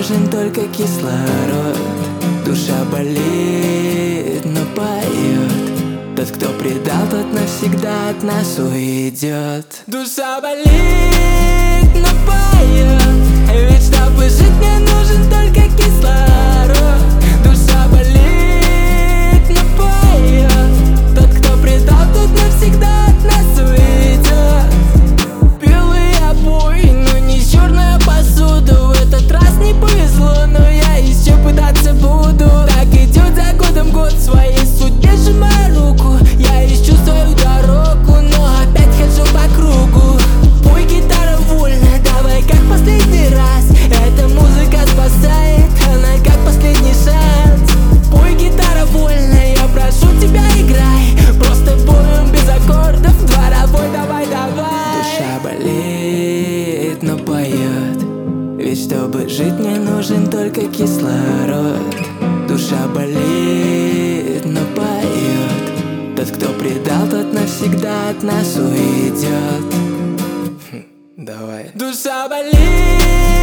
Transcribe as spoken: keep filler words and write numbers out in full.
нужен только кислород. Душа болит, но поет. Тот, кто предал, тот навсегда от нас уйдет. Душа болит, но поет. Ведь чтобы жить, мне нужен только кислород. Душа болит, но поет. Тот, кто предал, тот навсегда от нас уйдет. Белые обои, но не черная посуда. В этот раз не повезло, но я еще пытаться буду. Так идет за годом год, своей судьбе сжимаю руку. Я ищу свою дорогу, но опять хожу по кругу. Пой, гитара, вольно, давай как последний раз. Эта музыка спасает, она как последний шанс. Пой, гитара, вольно, я прошу тебя, играй. Просто поем без аккордов, дворовой, давай, давай. Душа болит, но поет. Ведь чтобы жить, мне нужен только кислород. Душа болит, но поет. Тот, кто предал, тот навсегда от нас уйдет. Давай. Душа болит.